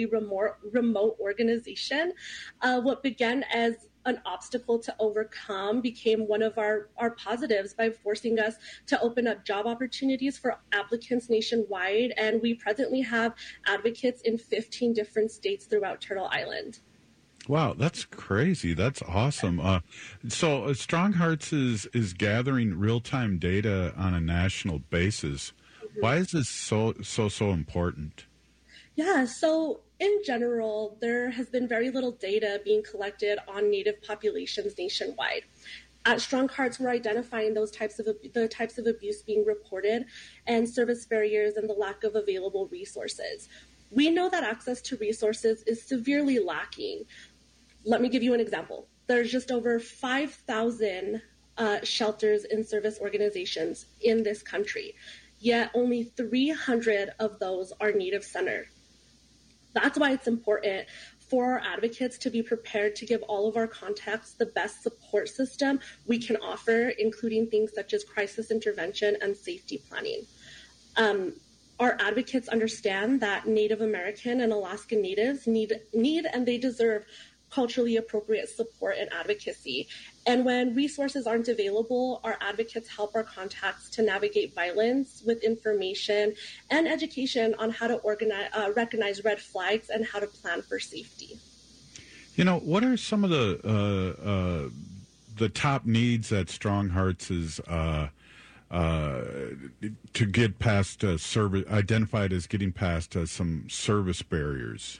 relatively remote, remote organization. Uh, what began as an obstacle to overcome became one of our, our positives by forcing us to open up job opportunities for applicants nationwide. And we presently have advocates in fifteen different states throughout Turtle Island. Wow, that's crazy. That's awesome. Uh, so uh, Strong Hearts is, is gathering real-time data on a national basis. Mm-hmm. Why is this so, so, so important? Yeah, so in general, there has been very little data being collected on Native populations nationwide. At Strong Hearts, we're identifying those types of the types of abuse being reported and service barriers and the lack of available resources. We know that access to resources is severely lacking. Let me give you an example. There's just over five thousand uh, shelters and service organizations in this country, yet only three hundred of those are Native-centered. That's why it's important for our advocates to be prepared to give all of our contacts the best support system we can offer, including things such as crisis intervention and safety planning. Um, our advocates understand that Native American and Alaskan Natives need, need and they deserve culturally appropriate support and advocacy. And when resources aren't available, our advocates help our contacts to navigate violence with information and education on how to organize, uh, recognize red flags and how to plan for safety. You know, what are some of the uh, uh, the top needs that Strong Hearts is uh, uh, to get past uh, service identified as getting past uh, some service barriers?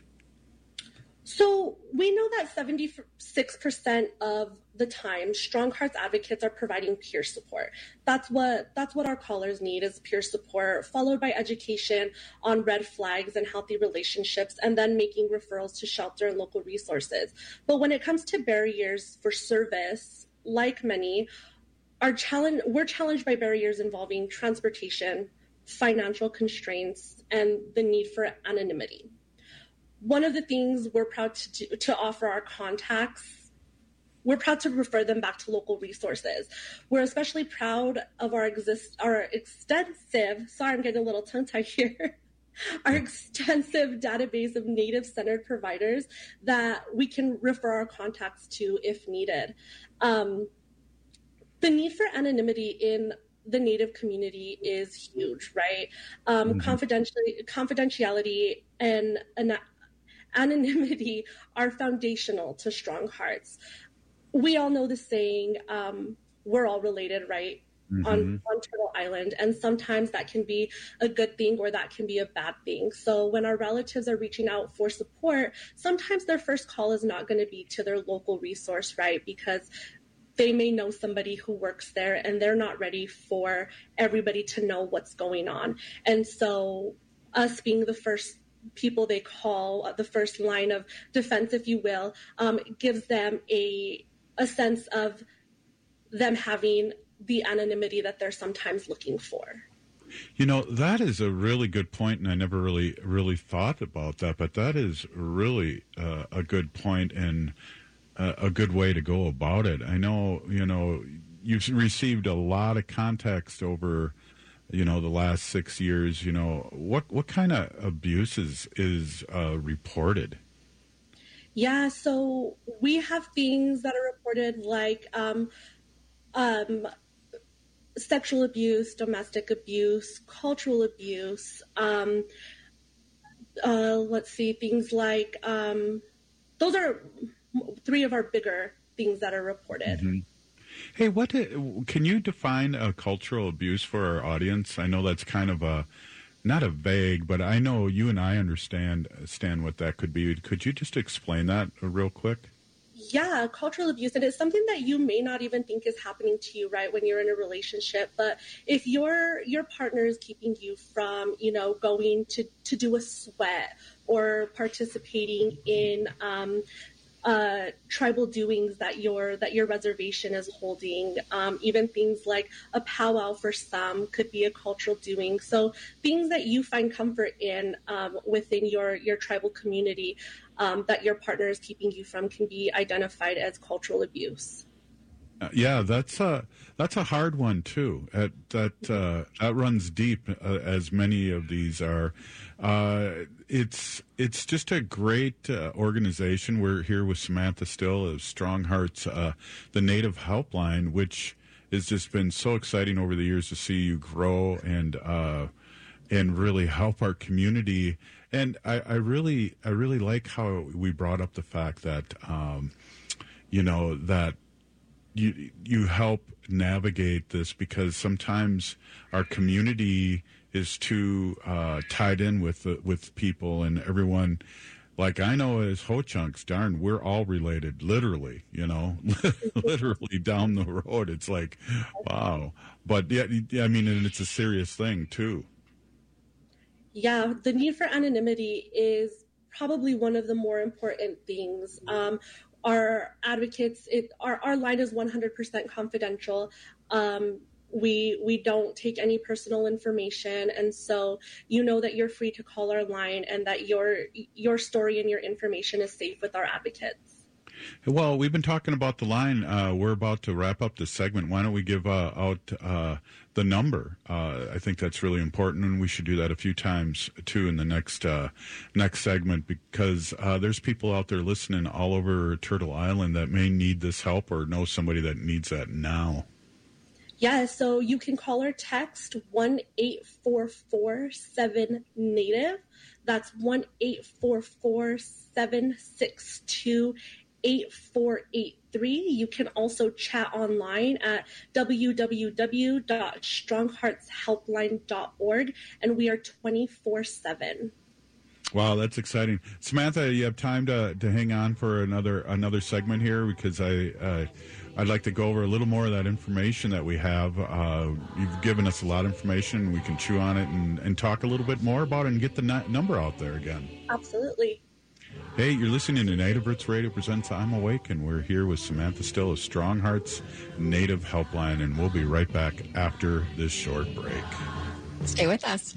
So we know that seventy-six percent of the time, Strong Hearts advocates are providing peer support. That's what that's what our callers need is peer support, followed by education on red flags and healthy relationships, and then making referrals to shelter and local resources. But when it comes to barriers for service, like many, our challenge we're challenged by barriers involving transportation, financial constraints, and the need for anonymity. One of the things we're proud to do, to offer our contacts, we're proud to refer them back to local resources. We're especially proud of our exist, our extensive, sorry, I'm getting a little tongue-tied here, our extensive database of Native-centered providers that we can refer our contacts to if needed. Um, the need for anonymity in the Native community is huge, right? Um, mm-hmm. confidentiality, confidentiality and, and anonymity are foundational to Strong Hearts. We all know the saying, um, we're all related, right? Mm-hmm. On, on Turtle Island. And sometimes that can be a good thing or that can be a bad thing. So when our relatives are reaching out for support, sometimes their first call is not going to be to their local resource, right? Because they may know somebody who works there and they're not ready for everybody to know what's going on. And so us being the first people they call, uh, the first line of defense, if you will, um, gives them a a sense of them having the anonymity that they're sometimes looking for. You know, that is a really good point, and I never really, really thought about that, but that is really uh, a good point and uh, a good way to go about it. I know, you know, you've received a lot of context over, you know, the last six years. You know, what, what kind of abuses is uh, reported? Yeah, so we have things that are reported like um, um, sexual abuse, domestic abuse, cultural abuse. Um, uh, let's see, things like um, those are three of our bigger things that are reported. Mm-hmm. Hey, what can you define a cultural abuse for our audience? I know that's kind of a not a vague, but I know you and I understand understand what that could be. Could you just explain that real quick? Yeah, cultural abuse. And it's something that you may not even think is happening to you, right, when you're in a relationship. But if your your partner is keeping you from, you know, going to, to do a sweat or participating in um, uh, tribal doings that your that your reservation is holding, um, even things like a powwow for some could be a cultural doing. So things that you find comfort in um, within your, your tribal community um, that your partner is keeping you from can be identified as cultural abuse. Uh, yeah, that's a that's a hard one too. At, that uh, that runs deep, uh, as many of these are. Uh, it's it's just a great uh, organization. We're here with Samantha Still of Strong Hearts, uh, the Native Helpline, which has just been so exciting over the years to see you grow and uh, and really help our community. And I, I really I really like how we brought up the fact that um, you know that. You you help navigate this, because sometimes our community is too uh, tied in with uh, with people and everyone. Like I know as Ho-Chunks, darn, we're all related, literally. You know, literally down the road. It's like, wow. But yeah, I mean, and it's a serious thing too. Yeah, the need for anonymity is probably one of the more important things. Um, Our advocates, it, our, our line is one hundred percent confidential. Um, we we don't take any personal information, and so you know that you're free to call our line and that your your story and your information is safe with our advocates. Well, we've been talking about the line. Uh, we're about to wrap up this segment. Why don't we give uh, out uh, the number? Uh, I think that's really important, and we should do that a few times too in the next uh, next segment, because uh, there's people out there listening all over Turtle Island that may need this help or know somebody that needs that now. Yeah, so you can call or text one eight four four seven NATIVE. That's one eight four four seven six two eight four eight three. You can also chat online at w w w dot strong hearts helpline dot org, and we are twenty-four seven. Wow, that's exciting. Samantha, you have time to, to hang on for another another segment here, because I uh, I'd like to go over a little more of that information that we have. Uh, you've given us a lot of information. We can chew on it and, and talk a little bit more about it and get the n- number out there again. Absolutely. Hey, you're listening to Native Roots Radio presents I'm Awake, and we're here with Samantha Still of Strong Hearts Native Helpline, and we'll be right back after this short break. Stay with us.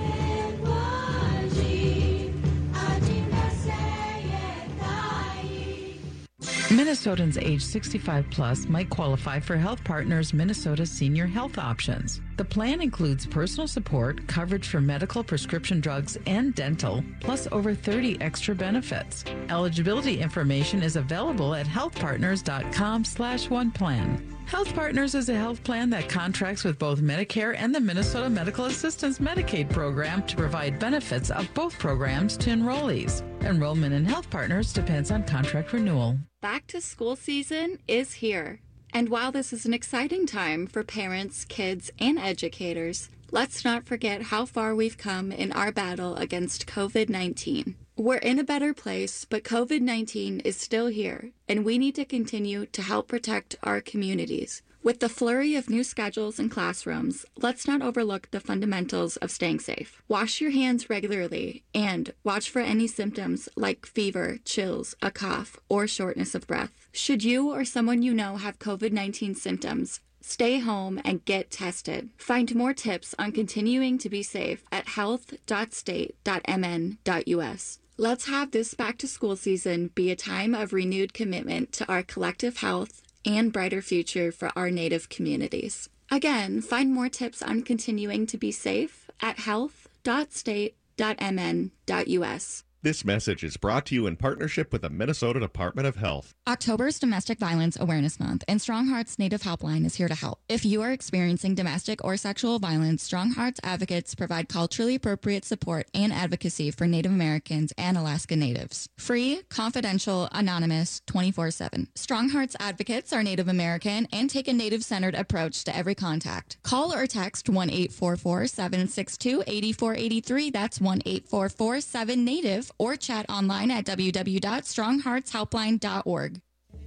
Minnesotans age sixty-five plus might qualify for Health Partners Minnesota Senior Health Options. The plan includes personal support, coverage for medical, prescription drugs, and dental, plus over thirty extra benefits. Eligibility information is available at healthpartners.com slash one plan. Health Partners is a health plan that contracts with both Medicare and the Minnesota Medical Assistance Medicaid program to provide benefits of both programs to enrollees. Enrollment in Health Partners depends on contract renewal. Back to school season is here. And while this is an exciting time for parents, kids, and educators, let's not forget how far we've come in our battle against covid nineteen. We're in a better place, but covid nineteen is still here, and we need to continue to help protect our communities. With the flurry of new schedules and classrooms, let's not overlook the fundamentals of staying safe. Wash your hands regularly and watch for any symptoms like fever, chills, a cough, or shortness of breath. Should you or someone you know have covid nineteen symptoms, stay home and get tested. Find more tips on continuing to be safe at health dot state dot m n dot u s. Let's have this back-to-school season be a time of renewed commitment to our collective health and brighter future for our Native communities. Again, find more tips on continuing to be safe at health dot state dot m n dot u s. This message is brought to you in partnership with the Minnesota Department of Health. October's Domestic Violence Awareness Month, and Strong Hearts Native Helpline is here to help. If you are experiencing domestic or sexual violence, Strong Hearts advocates provide culturally appropriate support and advocacy for Native Americans and Alaska Natives. Free, confidential, anonymous, twenty-four seven. Strong Hearts advocates are Native American and take a Native-centered approach to every contact. Call or text one eight four four seven six two eight four eight three. That's one eight four four seven NATIVE. Or chat online at w w w dot strong hearts helpline dot org.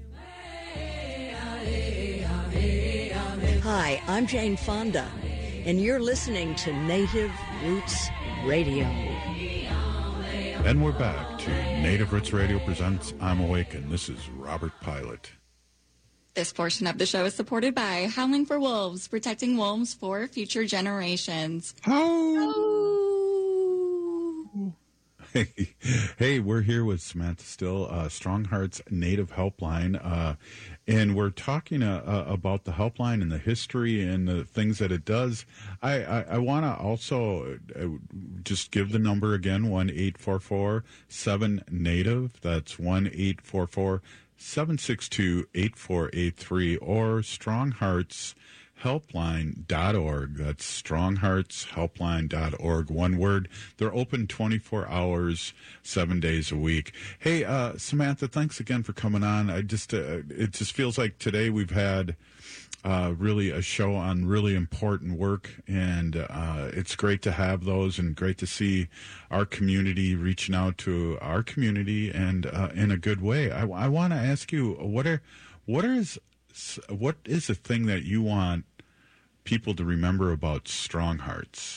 Hi, I'm Jane Fonda, and you're listening to Native Roots Radio. And we're back to Native Roots Radio presents I'm Awake, and this is Robert Pilot. This portion of the show is supported by Howling for Wolves, protecting wolves for future generations. How? Hey, hey, we're here with Samantha Still, uh, Strong Hearts Native Helpline, uh, and we're talking uh, uh, about the helpline and the history and the things that it does. I, I, I want to also uh, just give the number again, one eight four four seven Native. That's one eight four four seven six two eight four eight three or Strong Hearts helpline dot org. That's strong hearts helpline dot org. One word. They're open twenty-four hours, seven days a week. Hey, uh, Samantha, thanks again for coming on. I just, uh, it just feels like today we've had uh, really a show on really important work, and uh, it's great to have those and great to see our community reaching out to our community and uh, in a good way. I, I want to ask you, what are, what is, what is the thing that you want people to remember about Strong Hearts?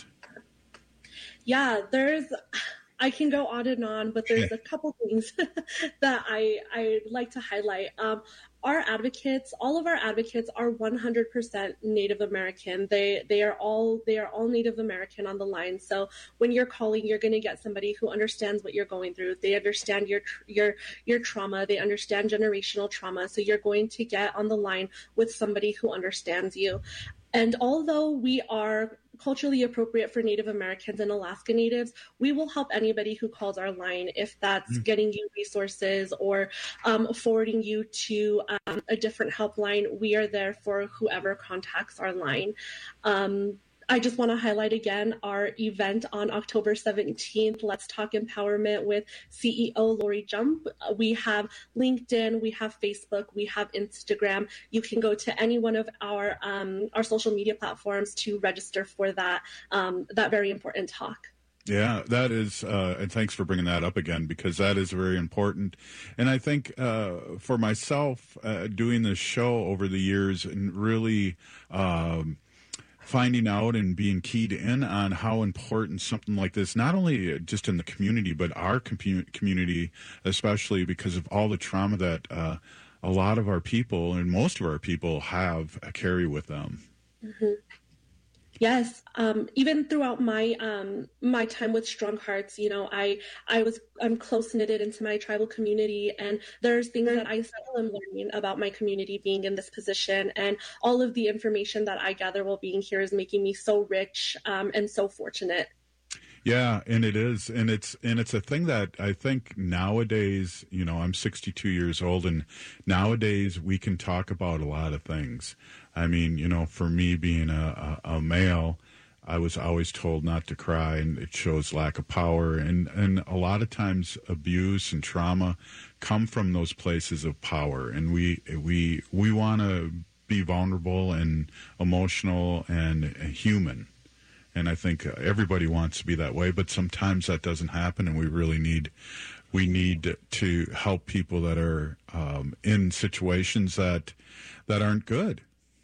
Yeah, there's, I can go on and on, but there's a couple things that I, I like to highlight. Um, our advocates, all of our advocates are one hundred percent Native American. They, they are all, they are all Native American on the line. So when you're calling, you're going to get somebody who understands what you're going through. They understand your, your, your trauma. They understand generational trauma. So you're going to get on the line with somebody who understands you. And although we are culturally appropriate for Native Americans and Alaska Natives, we will help anybody who calls our line, if that's mm-hmm. getting you resources or um, forwarding you to um, a different helpline. We are there for whoever contacts our line. Um, I just want to highlight again our event on October seventeenth, Let's Talk Empowerment with C E O Lori Jump. We have LinkedIn, we have Facebook, we have Instagram. You can go to any one of our um, our social media platforms to register for that, um, that very important talk. Yeah, that is, uh, and thanks for bringing that up again, because that is very important. And I think uh, for myself, uh, doing this show over the years and really um, finding out and being keyed in on how important something like this, not only just in the community, but our com- community, especially because of all the trauma that uh, a lot of our people and most of our people have uh, carry with them. Mm-hmm. Yes, um, even throughout my um, my time with Strong Hearts, you know, I I was I'm close knitted into my tribal community, and there's things that I still am learning about my community being in this position, and all of the information that I gather while being here is making me so rich um, and so fortunate. Yeah, and it is, and it's and it's a thing that I think nowadays, you know, I'm sixty-two years old, and nowadays we can talk about a lot of things. I mean, you know, for me being a, a, a male, I was always told not to cry, and it shows lack of power. And, and a lot of times abuse and trauma come from those places of power. And we we we want to be vulnerable and emotional and human. And I think everybody wants to be that way, but sometimes that doesn't happen, and we really need we need to help people that are um, in situations that that aren't good.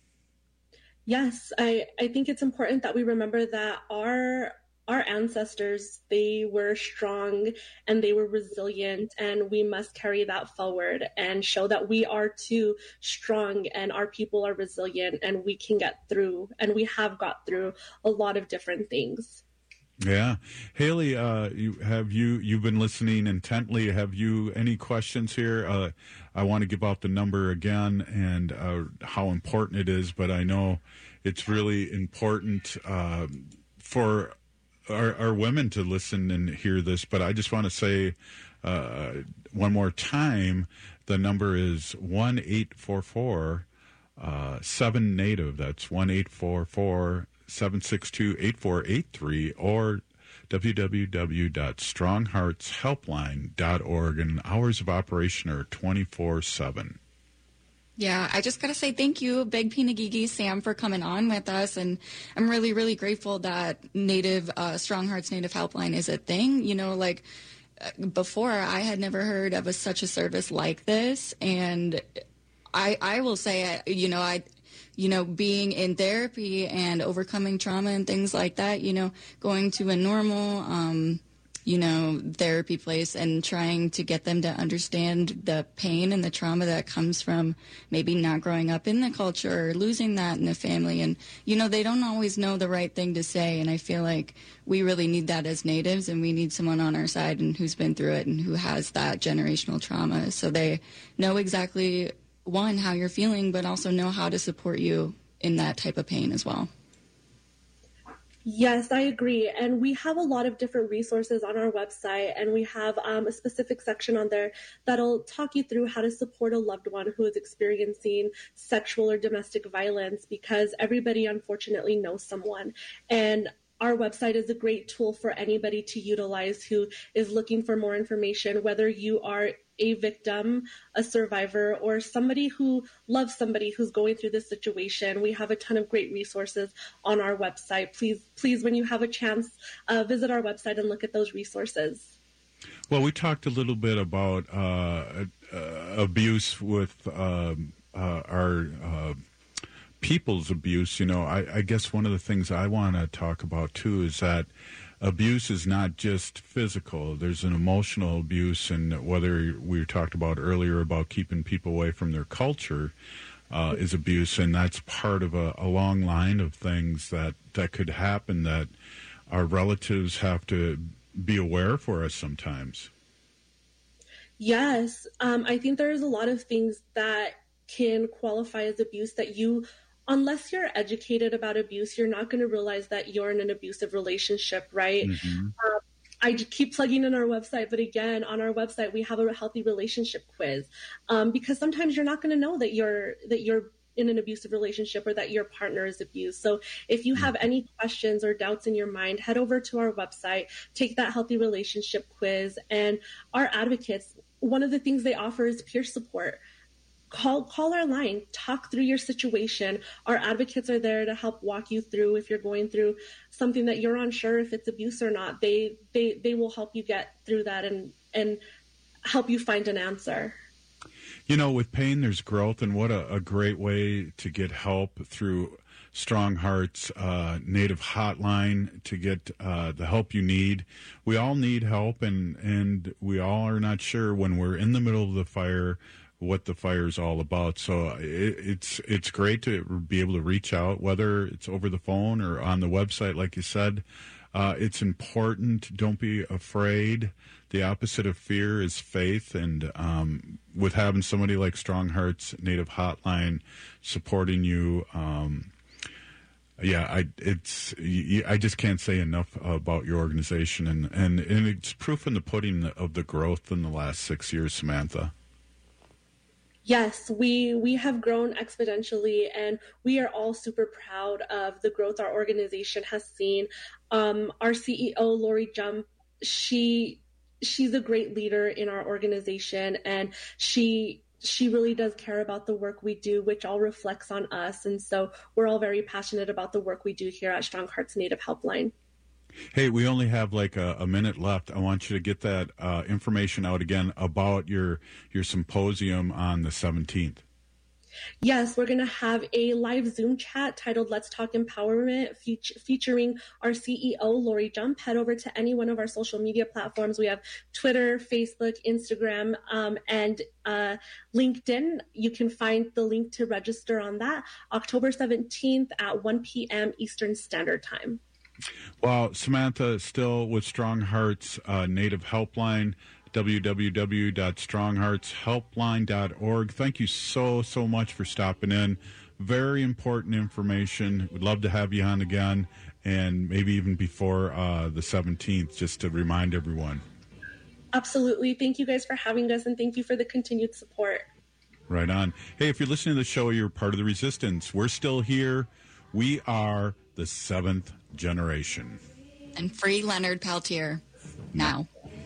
Yes, I, I think it's important that we remember that our our ancestors, they were strong and they were resilient, and we must carry that forward and show that we are too strong and our people are resilient, and we can get through, and we have got through a lot of different things. Yeah. Haley, uh, you, have you, you've been listening intently. Have you any questions here? Uh, I want to give out the number again and uh, how important it is, but I know it's really important uh, for our, our women to listen and hear this. But I just want to say uh, one more time, the number is one eight four four seven Native. That's one eight four four seven six two eight four eight three or w w w dot strong hearts helpline dot org, and hours of operation are twenty-four seven. Yeah, I just got to say thank you, Big Pinagigi Sam, for coming on with us. And I'm really, really grateful that Native, uh, Strong Hearts Native Helpline is a thing. You know, like before, I had never heard of a, such a service like this. And I, I will say, you know, I, you know, being in therapy and overcoming trauma and things like that, you know, going to a normal, um, you know, therapy place and trying to get them to understand the pain and the trauma that comes from maybe not growing up in the culture or losing that in the family. And, you know, they don't always know the right thing to say. And I feel like we really need that as Natives, and we need someone on our side and who's been through it and who has that generational trauma. So they know exactly, one, how you're feeling, but also know how to support you in that type of pain as well. Yes, I agree. And we have a lot of different resources on our website, and we have um, a specific section on there that'll talk you through how to support a loved one who is experiencing sexual or domestic violence, because everybody unfortunately knows someone. And our website is a great tool for anybody to utilize who is looking for more information, whether you are a victim, a survivor, or somebody who loves somebody who's going through this situation. We have a ton of great resources on our website. Please, please, when you have a chance, uh, visit our website and look at those resources. Well, we talked a little bit about uh, uh, abuse with uh, uh, our uh, people's abuse. You know, I, I guess one of the things I want to talk about, too, is that abuse is not just physical. There's an emotional abuse, and whether we talked about earlier about keeping people away from their culture uh, is abuse, and that's part of a, a long line of things that, that could happen that our relatives have to be aware for us sometimes. Yes, um, I think there's a lot of things that can qualify as abuse that you, unless you're educated about abuse, you're not going to realize that you're in an abusive relationship, right? Mm-hmm. Um, I keep plugging in our website, but again, on our website, we have a healthy relationship quiz, um, because sometimes you're not going to know that you're that you're in an abusive relationship or that your partner is abused. So if you have any questions or doubts in your mind, head over to our website, take that healthy relationship quiz, and our advocates, one of the things they offer is peer support. Call call our line, talk through your situation. Our advocates are there to help walk you through if you're going through something that you're unsure if it's abuse or not. They they they will help you get through that and and help you find an answer. You know, with pain, there's growth, and what a, a great way to get help through Strong Hearts uh, Native Hotline to get uh, the help you need. We all need help, and, and we all are not sure when we're in the middle of the fire what the fire is all about. So it, it's it's great to be able to reach out, whether it's over the phone or on the website, like you said. Uh, it's important. Don't be afraid. The opposite of fear is faith, and um, with having somebody like Strong Hearts Native Hotline supporting you, um, yeah, I it's I just can't say enough about your organization, and, and, and it's proof in the pudding of the growth in the last six years, Samantha. Yes, we we have grown exponentially, and we are all super proud of the growth our organization has seen. Um, our C E O, Lori Jump, she she's a great leader in our organization, and she she really does care about the work we do, which all reflects on us. And so we're all very passionate about the work we do here at Strong Hearts Native Helpline. Hey, we only have like a, a minute left. I want you to get that uh, information out again about your your symposium on the seventeenth. Yes, we're going to have a live Zoom chat titled Let's Talk Empowerment, fe- featuring our C E O, Lori Jump. Head over to any one of our social media platforms. We have Twitter, Facebook, Instagram, um, and uh, LinkedIn. You can find the link to register on that, October seventeenth at one p.m. Eastern Standard Time. Well, Samantha, still with Strong Hearts uh, Native Helpline, w w w dot strong hearts helpline dot org. Thank you so, so much for stopping in. Very important information. We'd love to have you on again, and maybe even before uh, the seventeenth, just to remind everyone. Absolutely. Thank you guys for having us, and thank you for the continued support. Right on. Hey, if you're listening to the show, you're part of the resistance. We're still here. We are the seventh generation. And free Leonard Peltier now.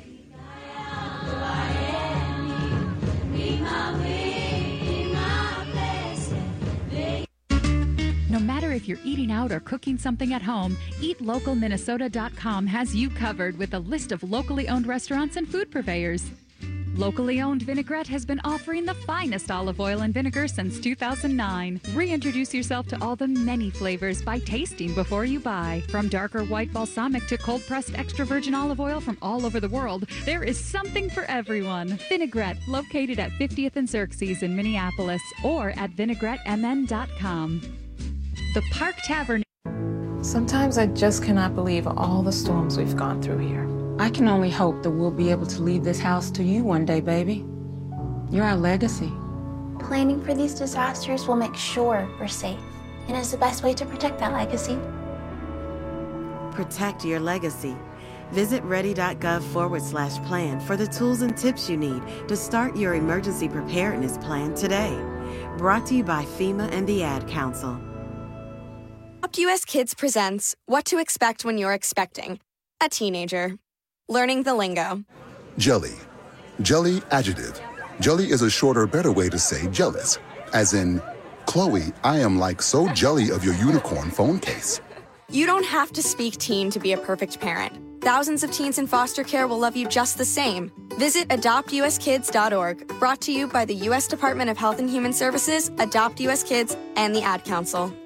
No matter if you're eating out or cooking something at home, eat local minnesota dot com has you covered with a list of locally owned restaurants and food purveyors. Locally owned Vinaigrette has been offering the finest olive oil and vinegar since two thousand nine. Reintroduce yourself to all the many flavors by tasting before you buy. From darker white balsamic to cold-pressed extra virgin olive oil from all over the world, there is something for everyone. Vinaigrette, located at fiftieth and Xerxes in Minneapolis, or at vinaigrette m n dot com. The Park Tavern. Sometimes I just cannot believe all the storms we've gone through here. I can only hope that we'll be able to leave this house to you one day, baby. You're our legacy. Planning for these disasters will make sure we're safe, and is the best way to protect that legacy. Protect your legacy. Visit ready.gov forward slash plan for the tools and tips you need to start your emergency preparedness plan today. Brought to you by FEMA and the Ad Council. Adopt U S Kids presents What to Expect When You're Expecting a Teenager. Learning the lingo. Jelly. Jelly adjective. Jelly is a shorter, better way to say jealous. As in, Chloe, I am like so jelly of your unicorn phone case. You don't have to speak teen to be a perfect parent. Thousands of teens in foster care will love you just the same. Visit adopt u s kids dot org. Brought to you by the U S Department of Health and Human Services, Adopt U S Kids, and the Ad Council.